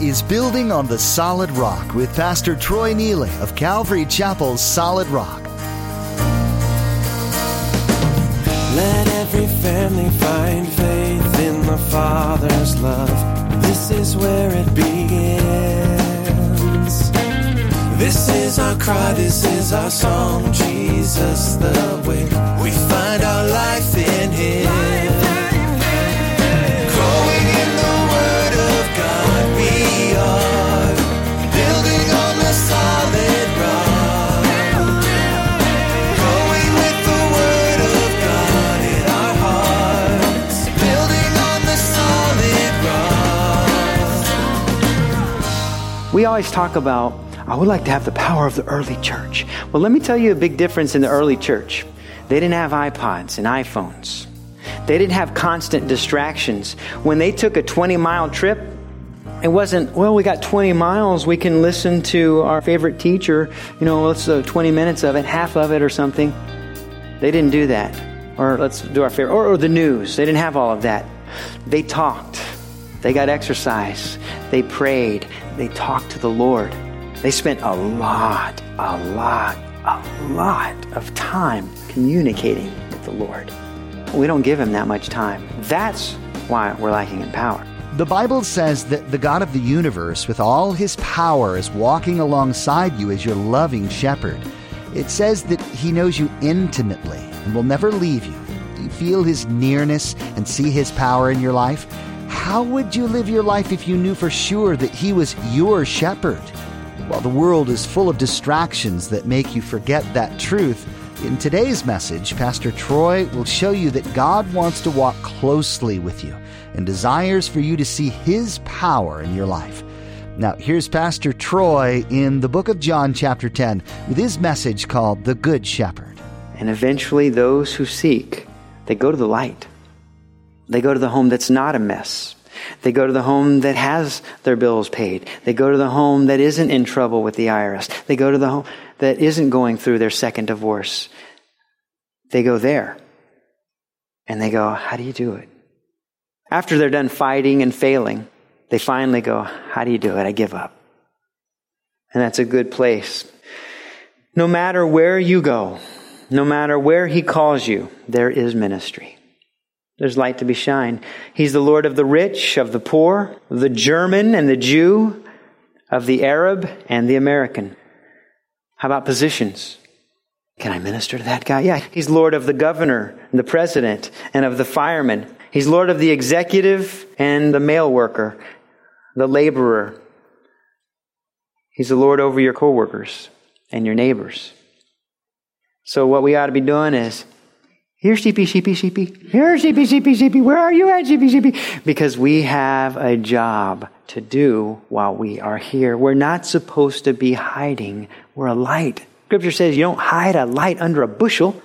is Building on the Solid Rock with Pastor Troy Neely of Calvary Chapel's Solid Rock. Let every family find faith in the Father's love. This is where it begins. This is our cry, this is our song. Jesus the way. We find our life in Him. Growing in the Word of God, we are building on the solid rock. Growing with the Word of God in our hearts, building on the solid rock. We always talk about, I would like to have the power of the early church. Well, let me tell you a big difference in the early church. They didn't have iPods and iPhones. They didn't have constant distractions. When they took a 20-mile trip, it wasn't, well, we got 20 miles. We can listen to our favorite teacher. Let's 20 minutes of it, half of it or something. They didn't do that. Or let's do our favorite, or the news. They didn't have all of that. They talked. They got exercise. They prayed. They talked to the Lord. They spent a lot of time communicating with the Lord. We don't give Him that much time. That's why we're lacking in power. The Bible says that the God of the universe, with all His power, is walking alongside you as your loving shepherd. It says that He knows you intimately and will never leave you. Do you feel His nearness and see His power in your life? How would you live your life if you knew for sure that He was your shepherd? While the world is full of distractions that make you forget that truth, in today's message, Pastor Troy will show you that God wants to walk closely with you and desires for you to see His power in your life. Now, here's Pastor Troy in the book of John, chapter 10, with his message called The Good Shepherd. And eventually those who seek, they go to the light. They go to the home that's not a mess. They go to the home that has their bills paid. They go to the home that isn't in trouble with the IRS. They go to the home that isn't going through their second divorce. They go there. And they go, how do you do it? After they're done fighting and failing, they finally go, how do you do it? I give up. And that's a good place. No matter where you go, no matter where He calls you, there is ministry. There's light to be shined. He's the Lord of the rich, of the poor, of the German and the Jew, of the Arab and the American. How about positions? Can I minister to that guy? Yeah, He's Lord of the governor, and the president, and of the fireman. He's Lord of the executive and the mail worker, the laborer. He's the Lord over your coworkers and your neighbors. So what we ought to be doing is, here, sheepy, sheepy, sheepy. Here, sheepy, sheepy, sheepy. Where are you at, sheepy, sheepy? Because we have a job to do while we are here. We're not supposed to be hiding. We're a light. Scripture says you don't hide a light under a bushel.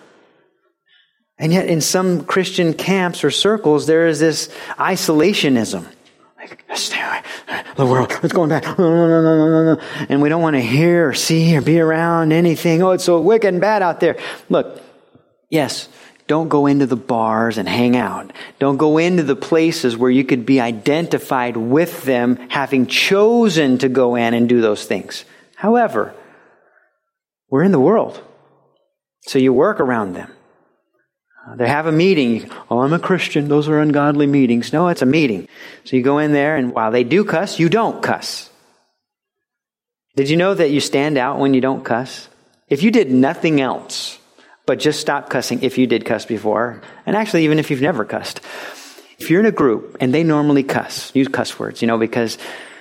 And yet in some Christian camps or circles, there is this isolationism. Like, stay away. The world, it's going bad. No. And we don't want to hear or see or be around anything. Oh, it's so wicked and bad out there. Look, yes, don't go into the bars and hang out. Don't go into the places where you could be identified with them, having chosen to go in and do those things. However, we're in the world, so you work around them. They have a meeting. Oh, I'm a Christian. Those are ungodly meetings. No, it's a meeting. So you go in there, and while they do cuss, you don't cuss. Did you know that you stand out when you don't cuss? If you did nothing else, but just stop cussing if you did cuss before. And actually, even if you've never cussed. If you're in a group and they normally use cuss words, because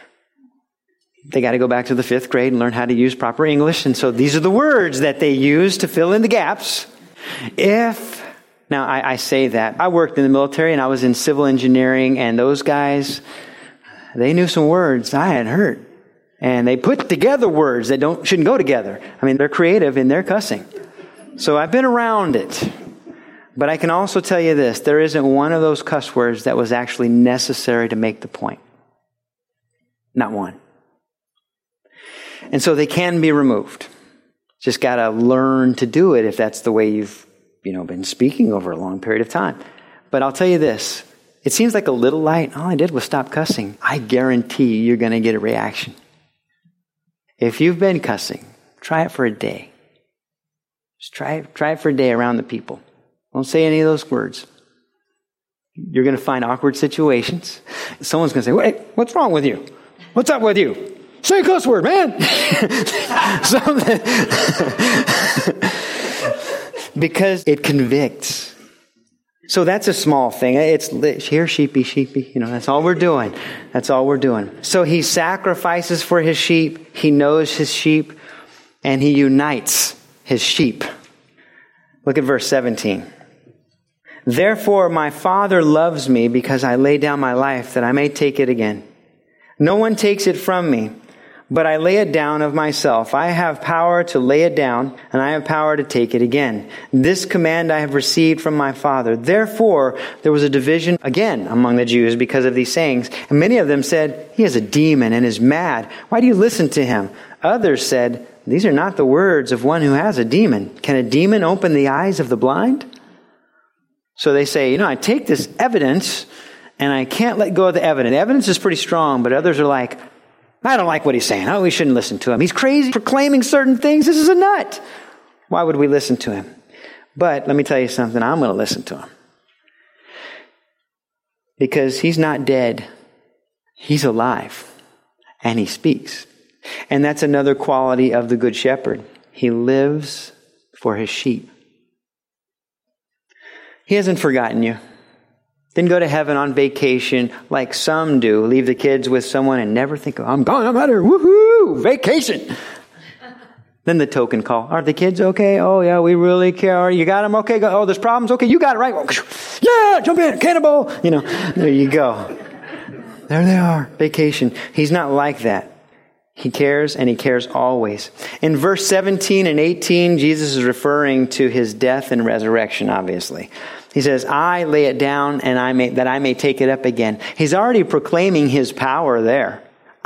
they got to go back to the 5th grade and learn how to use proper English. And so these are the words that they use to fill in the gaps. Now I say that. I worked in the military and I was in civil engineering, and those guys, they knew some words I had heard. And they put together words that shouldn't go together. I mean, they're creative in their cussing. So I've been around it. But I can also tell you this, there isn't one of those cuss words that was actually necessary to make the point. Not one. And so they can be removed. Just got to learn to do it if that's the way you've been speaking over a long period of time. But I'll tell you this, it seems like a little light. All I did was stop cussing. I guarantee you're going to get a reaction. If you've been cussing, try it for a day. Just try it for a day around the people. Don't say any of those words. You're going to find awkward situations. Someone's going to say, "Wait, what's wrong with you? What's up with you? Say a cuss word, man." Because it convicts. So that's a small thing. It's here, sheepy. That's all we're doing. That's all we're doing. So he sacrifices for his sheep. He knows his sheep. And he unites his sheep. Look at verse 17. "Therefore my Father loves me because I lay down my life that I may take it again. No one takes it from me, but I lay it down of myself. I have power to lay it down, and I have power to take it again. This command I have received from my Father." Therefore, there was a division again among the Jews because of these sayings. And many of them said, "He has a demon and is mad. Why do you listen to him?" Others said, "These are not the words of one who has a demon. Can a demon open the eyes of the blind?" So they say, I take this evidence and I can't let go of the evidence. Evidence is pretty strong, but others are like, "I don't like what he's saying. Oh, we shouldn't listen to him. He's crazy, proclaiming certain things. This is a nut. Why would we listen to him?" But let me tell you something. I'm going to listen to him. Because he's not dead. He's alive. And he speaks. And that's another quality of the Good Shepherd. He lives for his sheep. He hasn't forgotten you. Didn't go to heaven on vacation like some do. Leave the kids with someone and never think, "I'm gone, I'm out here, woohoo, vacation." Then the token call. "Are the kids okay? Oh yeah, we really care. You got them? Okay. Oh, there's problems? Okay, you got it, right? Yeah, jump in, cannonball." There you go. There they are, vacation. He's not like that. He cares, and he cares always. In verse 17 and 18, Jesus is referring to his death and resurrection, obviously. He says, "I lay it down and that I may take it up again." He's already proclaiming his power there.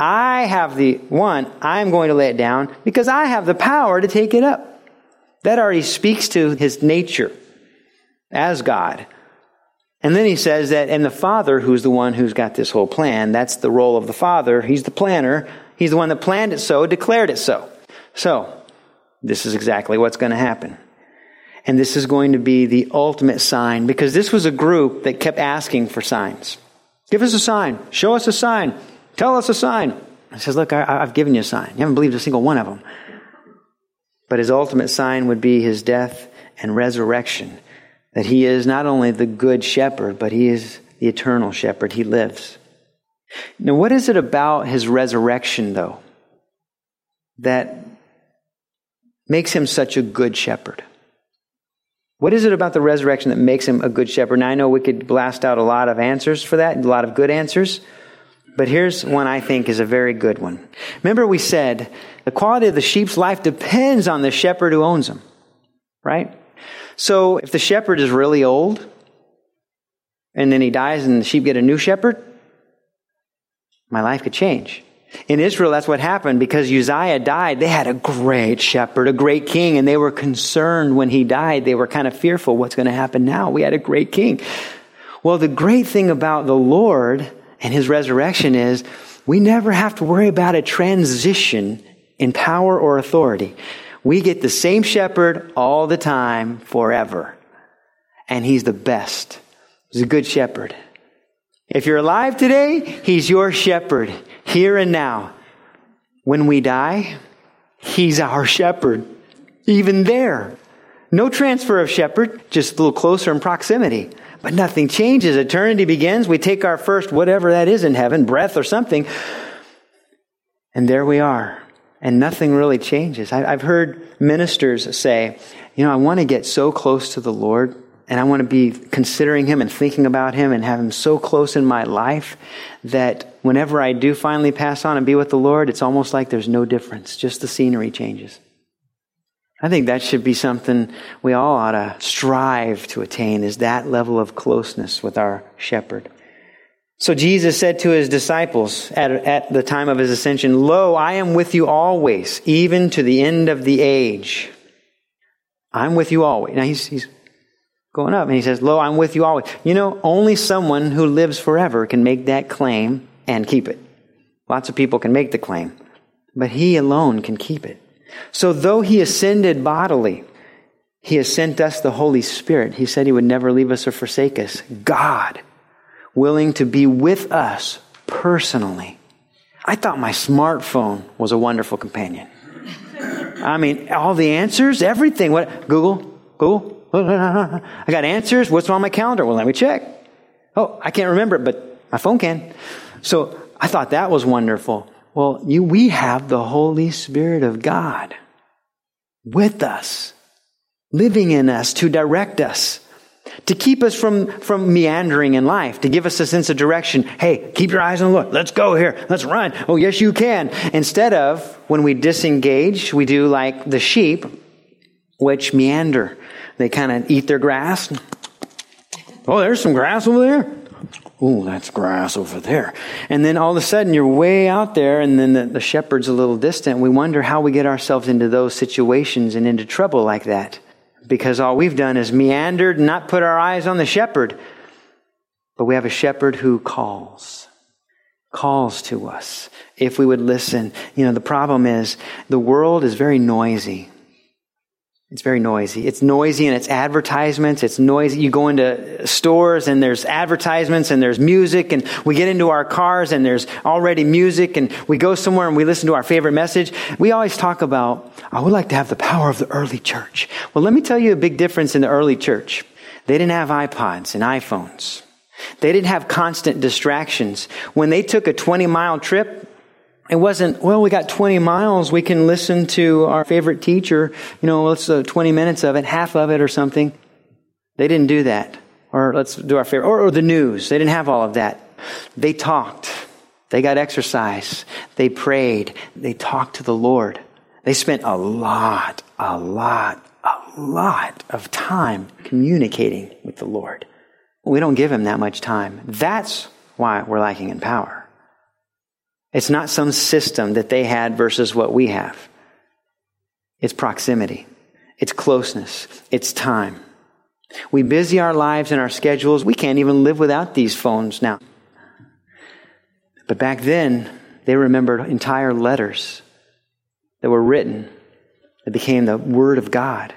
I'm going to lay it down because I have the power to take it up. That already speaks to his nature as God. And then he says that, and the Father, who's the one who's got this whole plan, that's the role of the Father. He's the planner. He's the one that planned it so, declared it so. So, this is exactly what's going to happen. And this is going to be the ultimate sign, because this was a group that kept asking for signs. Give us a sign. Show us a sign. Tell us a sign. He says, "Look, I've given you a sign. You haven't believed a single one of them." But his ultimate sign would be his death and resurrection. That he is not only the good shepherd, but he is the eternal shepherd. He lives. Now, what is it about his resurrection, though, that makes him such a good shepherd? What is it about the resurrection that makes him a good shepherd? Now, I know we could blast out a lot of answers for that, a lot of good answers, but here's one I think is a very good one. Remember we said the quality of the sheep's life depends on the shepherd who owns them, right? So if the shepherd is really old, and then he dies and the sheep get a new shepherd, my life could change. In Israel, that's what happened. Because Uzziah died, they had a great shepherd, a great king, and they were concerned when he died. They were kind of fearful, what's going to happen now? We had a great king. Well, the great thing about the Lord and his resurrection is we never have to worry about a transition in power or authority. We get the same shepherd all the time, forever. And he's the best. He's a good shepherd. If you're alive today, he's your shepherd, here and now. When we die, he's our shepherd, even there. No transfer of shepherd, just a little closer in proximity. But nothing changes. Eternity begins. We take our first, whatever that is in heaven, breath or something, and there we are. And nothing really changes. I've heard ministers say, I want to get so close to the Lord, and I want to be considering him and thinking about him and have him so close in my life that whenever I do finally pass on and be with the Lord, it's almost like there's no difference. Just the scenery changes. I think that should be something we all ought to strive to attain, is that level of closeness with our shepherd. So Jesus said to his disciples at the time of his ascension, "Lo, I am with you always, even to the end of the age." I'm with you always. Now he's Going up. And he says, lo, I'm with you always. You know, only someone who lives forever can make that claim and keep it. Lots of people can make the claim, but he alone can keep it. So though he ascended bodily, he has sent us the Holy Spirit. He said he would never leave us or forsake us. God, willing to be with us personally. I thought my smartphone was a wonderful companion. I mean, all the answers, everything. What? Google. I got answers. What's on my calendar? Well, let me check. Oh, I can't remember it, but my phone can. So I thought that was wonderful. Well, we have the Holy Spirit of God with us, living in us to direct us, to keep us from meandering in life, to give us a sense of direction. Hey, keep your eyes on the Lord. Let's go here. Let's run. Oh, yes, you can. Instead of, when we disengage, we do like the sheep, which meander. They kind of eat their grass. Oh, there's some grass over there. Oh, that's grass over there. And then all of a sudden you're way out there, and then the shepherd's a little distant. We wonder how we get ourselves into those situations and into trouble like that. Because all we've done is meandered and not put our eyes on the shepherd. But we have a shepherd who calls to us if we would listen. You know, the problem is the world is very noisy. It's very noisy. It's noisy in its advertisements. It's noisy. You go into stores and there's advertisements and there's music, and we get into our cars and there's already music, and we go somewhere and we listen to our favorite message. We always talk about, I would like to have the power of the early church. Well, let me tell you a big difference in the early church. They didn't have iPods and iPhones. They didn't have constant distractions. When they took a 20-mile trip, it wasn't, well, we got 20 miles. We can listen to our favorite teacher. You know, let's 20 minutes of it, half of it or something. They didn't do that. Or let's do our favorite, or the news. They didn't have all of that. They talked. They got exercise. They prayed. They talked to the Lord. They spent a lot of time communicating with the Lord. We don't give him that much time. That's why we're lacking in power. It's not some system that they had versus what we have. It's proximity. It's closeness. It's time. We busy our lives and our schedules. We can't even live without these phones now. But back then, they remembered entire letters that were written that became the Word of God.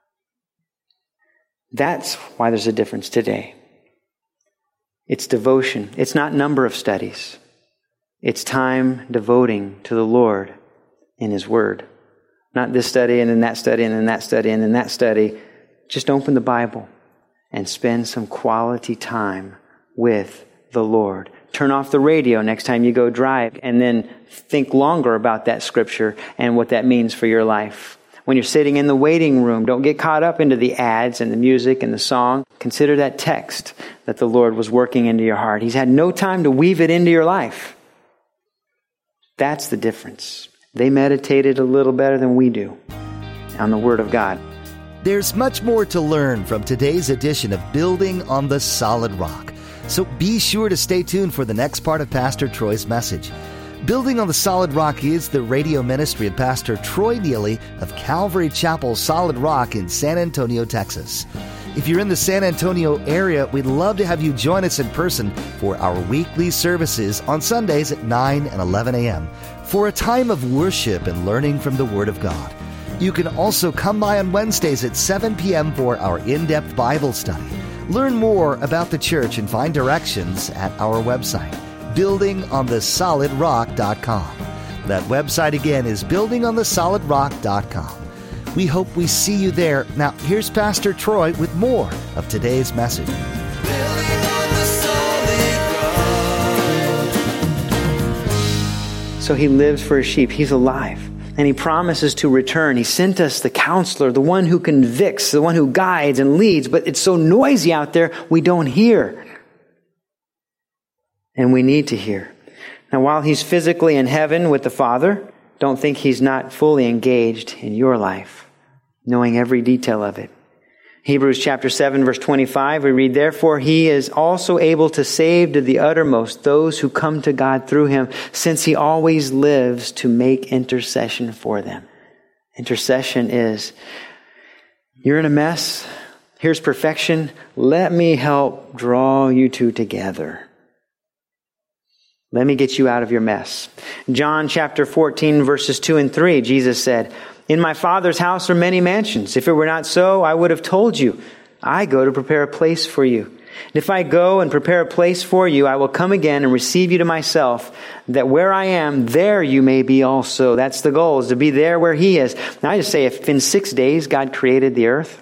That's why there's a difference today. It's devotion. It's not number of studies. It's time devoting to the Lord in His Word. Not this study and then that study and then that study and then that study. Just open the Bible and spend some quality time with the Lord. Turn off the radio next time you go drive, and then think longer about that scripture and what that means for your life. When you're sitting in the waiting room, don't get caught up into the ads and the music and the song. Consider that text that the Lord was working into your heart. He's had no time to weave it into your life. That's the difference. They meditated a little better than we do on the Word of God. There's much more to learn from today's edition of Building on the Solid Rock. So be sure to stay tuned for the next part of Pastor Troy's message. Building on the Solid Rock is the radio ministry of Pastor Troy Neely of Calvary Chapel Solid Rock in San Antonio, Texas. If you're in the San Antonio area, we'd love to have you join us in person for our weekly services on Sundays at 9 and 11 a.m. for a time of worship and learning from the Word of God. You can also come by on Wednesdays at 7 p.m. for our in-depth Bible study. Learn more about the church and find directions at our website, buildingonthesolidrock.com. That website again is buildingonthesolidrock.com. We hope we see you there. Now, here's Pastor Troy with more of today's message. So he lives for his sheep. He's alive. And he promises to return. He sent us the counselor, the one who convicts, the one who guides and leads. But it's so noisy out there, we don't hear. And we need to hear. Now, while he's physically in heaven with the Father, don't think he's not fully engaged in your life, knowing every detail of it. Hebrews chapter 7, verse 25, we read, "Therefore he is also able to save to the uttermost those who come to God through him, since he always lives to make intercession for them." Intercession is, you're in a mess, Here's perfection. Let me help draw you two together. Let me get you out of your mess. John chapter 14, verses 2 and 3, Jesus said, "In my Father's house are many mansions. If it were not so, I would have told you. I go to prepare a place for you. And if I go and prepare a place for you, I will come again and receive you to myself, that where I am, there you may be also." That's the goal, is to be there where He is. Now I just say, if in 6 days God created the earth,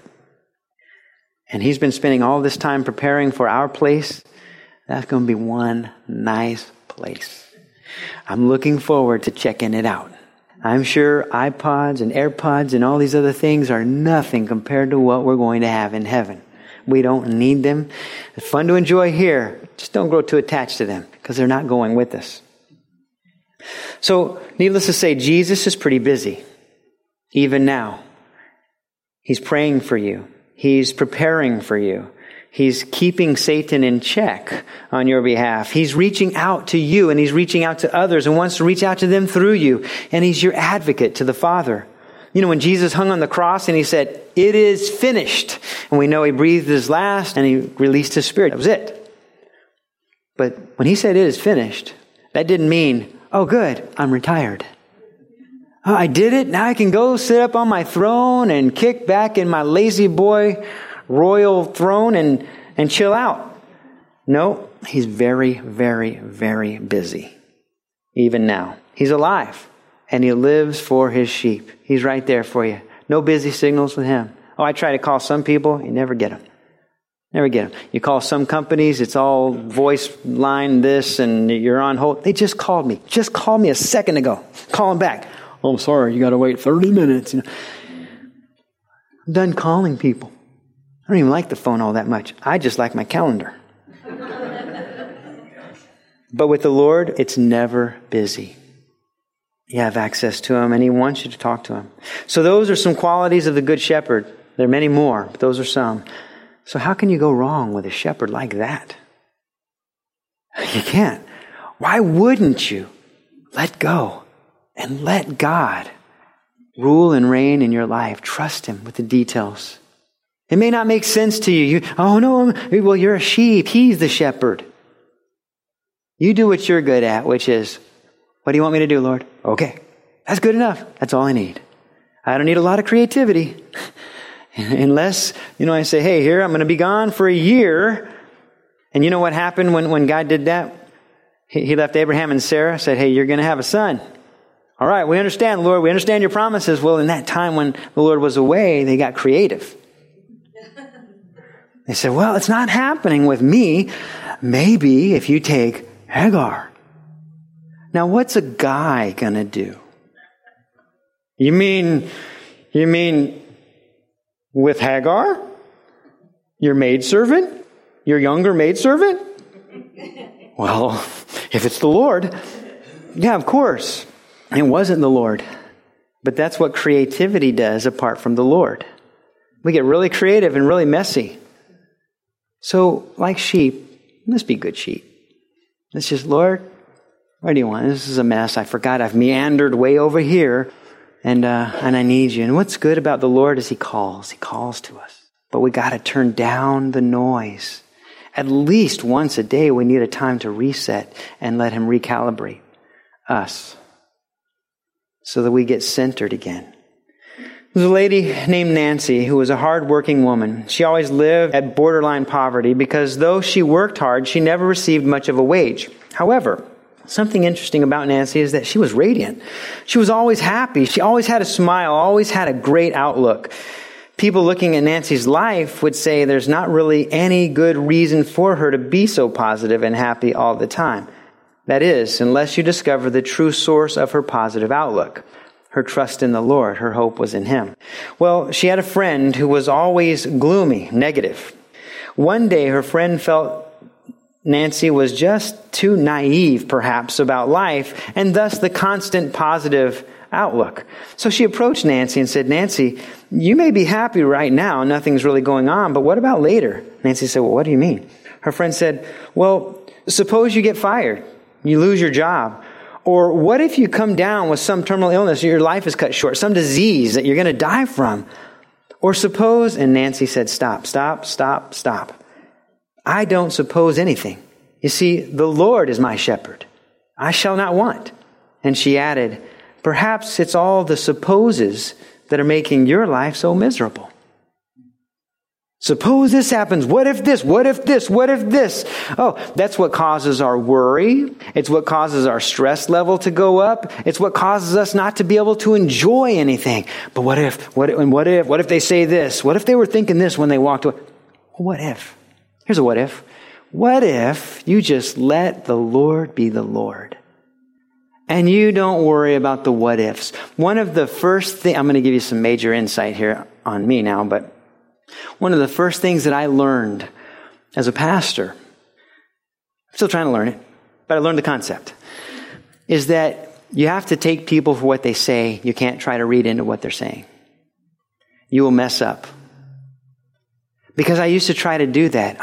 and He's been spending all this time preparing for our place, that's going to be one nice place. I'm looking forward to checking it out. I'm sure iPods and AirPods and all these other things are nothing compared to what we're going to have in heaven. We don't need them. It's fun to enjoy here. Just don't grow too attached to them, because they're not going with us. So, needless to say, Jesus is pretty busy. Even now. He's praying for you. He's preparing for you. He's keeping Satan in check on your behalf. He's reaching out to you, and He's reaching out to others and wants to reach out to them through you. And He's your advocate to the Father. You know, when Jesus hung on the cross and He said, "It is finished," and we know He breathed His last and He released His Spirit. That was it. But when He said "it is finished," that didn't mean, "Oh, good, I'm retired. Oh, I did it. Now I can go sit up on my throne and kick back in my lazy boy royal throne and chill out." No, He's very, very, very busy. Even now. He's alive. And He lives for His sheep. He's right there for you. No busy signals with Him. Oh, I try to call some people. You never get them. Never get them. You call some companies. It's all voice line this and you're on hold. They just called me. Just called me a second ago. Call them back. "Oh, I'm sorry. You got to wait 30 minutes. You know. I'm done calling people. I don't even like the phone all that much. I just like my calendar. But with the Lord, it's never busy. You have access to Him, and He wants you to talk to Him. So those are some qualities of the Good Shepherd. There are many more, but those are some. So how can you go wrong with a shepherd like that? You can't. Why wouldn't you let go and let God rule and reign in your life? Trust Him with the details. It may not make sense to you. "Oh no, well, you're a sheep. He's the shepherd." You do what you're good at, which is, "What do you want me to do, Lord?" "Okay, that's good enough. That's all I need. I don't need a lot of creativity." Unless, I say, "Hey, here, I'm going to be gone for a year." And you know what happened when God did that? He left Abraham and Sarah, said, "Hey, you're going to have a son." "All right, we understand, Lord. We understand your promises." Well, in that time when the Lord was away, they got creative. They said, "Well, it's not happening with me. Maybe if you take Hagar." Now, what's a guy going to do? You mean with Hagar? Your maidservant? Your younger maidservant? Well, if it's the Lord, yeah, of course. It wasn't the Lord. But that's what creativity does apart from the Lord. We get really creative and really messy. So, like sheep, let's be good sheep. Let's just, "Lord, what do you want? This is a mess. I forgot. I've meandered way over here, and I need you." And what's good about the Lord is He calls. He calls to us. But we got to turn down the noise. At least once a day, we need a time to reset and let Him recalibrate us so that we get centered again. There was a lady named Nancy who was a hard-working woman. She always lived at borderline poverty because though she worked hard, she never received much of a wage. However, something interesting about Nancy is that she was radiant. She was always happy. She always had a smile, always had a great outlook. People looking at Nancy's life would say there's not really any good reason for her to be so positive and happy all the time. That is, unless you discover the true source of her positive outlook. Her trust in the Lord, her hope was in Him. Well, she had a friend who was always gloomy, negative. One day, her friend felt Nancy was just too naive, perhaps, about life, and thus the constant positive outlook. So she approached Nancy and said, "Nancy, you may be happy right now, nothing's really going on, but what about later?" Nancy said, "Well, what do you mean?" Her friend said, "Well, suppose you get fired, you lose your job. Or what if you come down with some terminal illness or your life is cut short, some disease that you're going to die from? Or suppose, and Nancy said, stop. I don't suppose anything. You see, the Lord is my shepherd. I shall not want. And she added, perhaps it's all the supposes that are making your life so miserable. Suppose this happens. What if this? What if this? What if this? Oh, that's what causes our worry. It's what causes our stress level to go up. It's what causes us not to be able to enjoy anything. But what if they say this? What if they were thinking this when they walked away? What if? Here's a what if. What if you just let the Lord be the Lord? And you don't worry about the what ifs. One of the first things, I'm going to give you some major insight here on me now, but one of the first things that I learned as a pastor, I'm still trying to learn it, but I learned the concept, is that you have to take people for what they say. You can't try to read into what they're saying. You will mess up. Because I used to try to do that.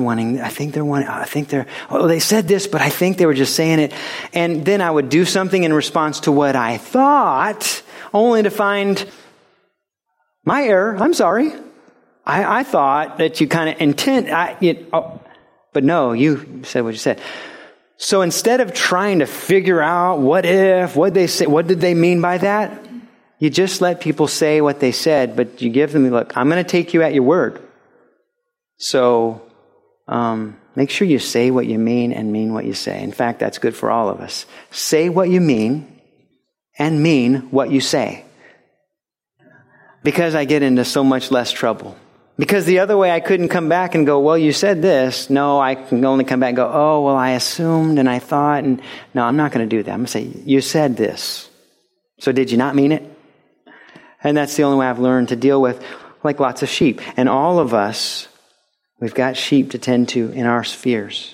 They said this, but I think they were just saying it. And then I would do something in response to what I thought, only to find my error. I'm sorry. I thought that you kind of but no, you said what you said. So instead of trying to figure out what did they mean by that? You just let people say what they said, but you give them, look, I'm going to take you at your word. So make sure you say what you mean and mean what you say. In fact, that's good for all of us. Say what you mean and mean what you say. Because I get into so much less trouble. Because the other way, I couldn't come back and go, well, you said this. No, I can only come back and go, oh, well, I assumed and I thought. And no, I'm not going to do that. I'm going to say, you said this. So did you not mean it? And that's the only way I've learned to deal with, like lots of sheep. And all of us, we've got sheep to tend to in our spheres.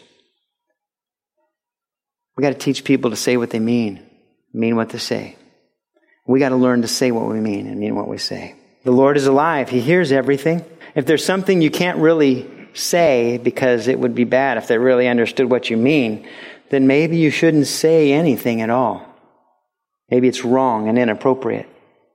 We got to teach people to say what they mean what they say. We got to learn to say what we mean and mean what we say. The Lord is alive. He hears everything. If there's something you can't really say because it would be bad if they really understood what you mean, then maybe you shouldn't say anything at all. Maybe it's wrong and inappropriate.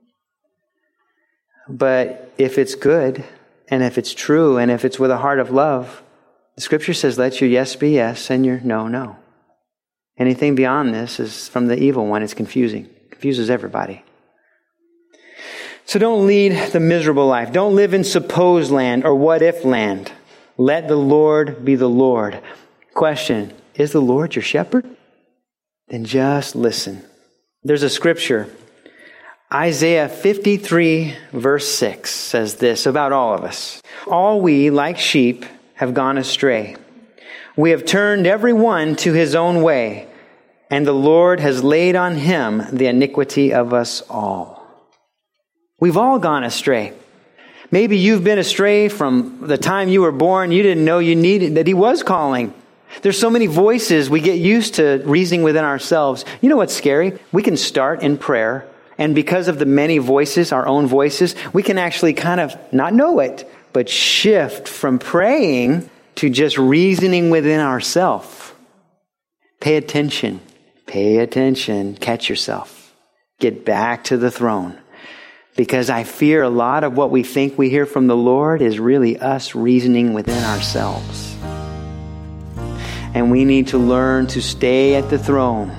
But if it's good, and if it's true, and if it's with a heart of love, the Scripture says, let your yes be yes and your no, no. Anything beyond this is from the evil one. It's confusing. It confuses everybody. So don't lead the miserable life. Don't live in suppose land or what if land. Let the Lord be the Lord. Question, is the Lord your shepherd? Then just listen. There's a scripture. Isaiah 53 verse 6 says this about all of us. All we, like sheep, have gone astray. We have turned every one to his own way, and the Lord has laid on him the iniquity of us all. We've all gone astray. Maybe you've been astray from the time you were born. You didn't know you needed, that he was calling. There's so many voices. We get used to reasoning within ourselves. You know what's scary? We can start in prayer, and because of the many voices, our own voices, we can actually kind of not know it, but shift from praying to just reasoning within ourselves. Pay attention. Pay attention. Catch yourself. Get back to the throne. Because I fear a lot of what we think we hear from the Lord is really us reasoning within ourselves. And we need to learn to stay at the throne.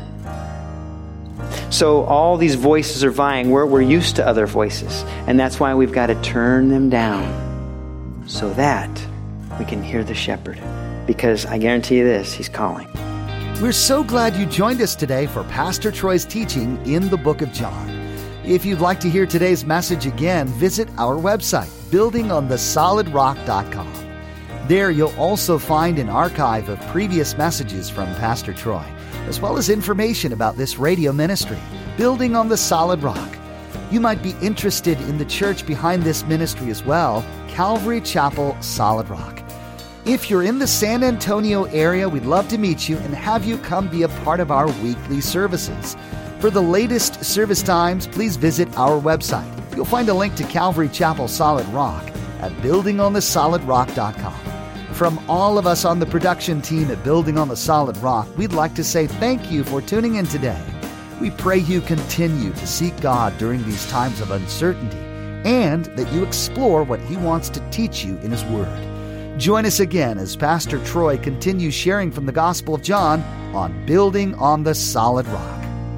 So all these voices are vying. We're used to other voices. And that's why we've got to turn them down so that we can hear the shepherd. Because I guarantee you this, he's calling. We're so glad you joined us today for Pastor Troy's teaching in the book of John. If you'd like to hear today's message again, visit our website, buildingonthesolidrock.com. There you'll also find an archive of previous messages from Pastor Troy, as well as information about this radio ministry, Building on the Solid Rock. You might be interested in the church behind this ministry as well, Calvary Chapel Solid Rock. If you're in the San Antonio area, we'd love to meet you and have you come be a part of our weekly services. For the latest service times, please visit our website. You'll find a link to Calvary Chapel Solid Rock at buildingonthesolidrock.com. From all of us on the production team at Building on the Solid Rock, we'd like to say thank you for tuning in today. We pray you continue to seek God during these times of uncertainty and that you explore what He wants to teach you in His Word. Join us again as Pastor Troy continues sharing from the Gospel of John on Building on the Solid Rock.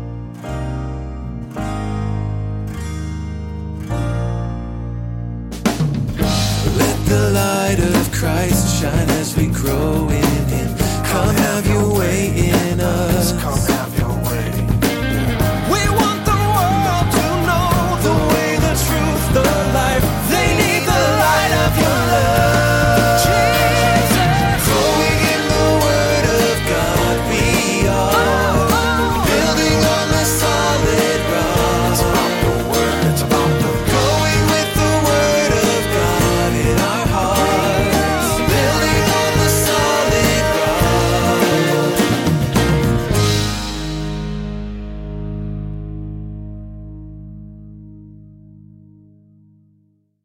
The light of Christ shine as we grow in Him. Come have your way in us.